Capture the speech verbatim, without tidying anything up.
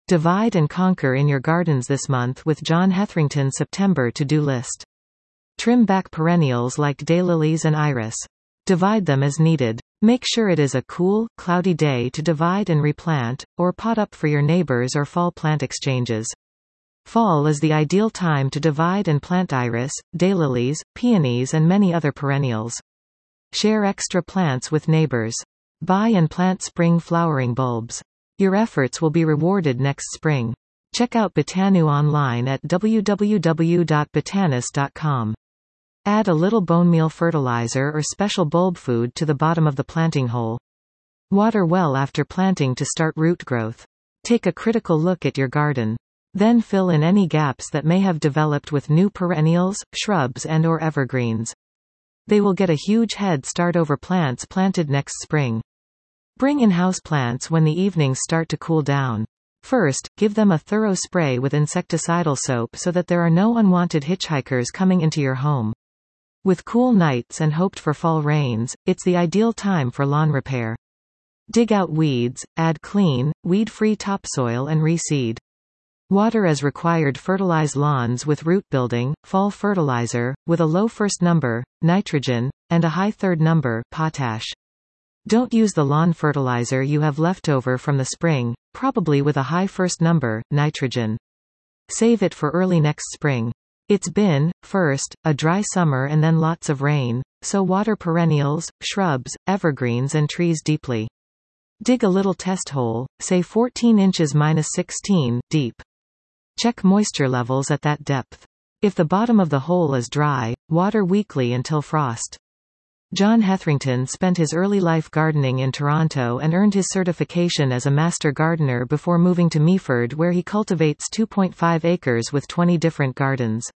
Divide and conquer in your gardens this month with John Hetherington's September to-do list. Trim back perennials like daylilies and iris. Divide them as needed. Make sure it is a cool, cloudy day to divide and replant, or pot up for your neighbors or fall plant exchanges. Fall is the ideal time to divide and plant iris, daylilies, peonies and many other perennials. Share extra plants with neighbors. Buy and plant spring flowering bulbs. Your efforts will be rewarded next spring. Check out Botanu online at w w w dot botanus dot com. Add a little bone meal fertilizer or special bulb food to the bottom of the planting hole. Water well after planting to start root growth. Take a critical look at your garden. Then fill in any gaps that may have developed with new perennials, shrubs and or evergreens. They will get a huge head start over plants planted next spring. Bring in house plants when the evenings start to cool down. First, give them a thorough spray with insecticidal soap so that there are no unwanted hitchhikers coming into your home. With cool nights and hoped for fall rains, it's the ideal time for lawn repair. Dig out weeds, add clean, weed-free topsoil and reseed. Water as required. Fertilize lawns with root building, fall fertilizer, with a low first number, nitrogen, and a high third number, potash. Don't use the lawn fertilizer you have left over from the spring, probably with a high first number, nitrogen. Save it for early next spring. It's been, first, a dry summer and then lots of rain, so water perennials, shrubs, evergreens and trees deeply. Dig a little test hole, say fourteen inches minus sixteen, deep. Check moisture levels at that depth. If the bottom of the hole is dry, water weekly until frost. John Hetherington spent his early life gardening in Toronto and earned his certification as a master gardener before moving to Meaford, where he cultivates two point five acres with twenty different gardens.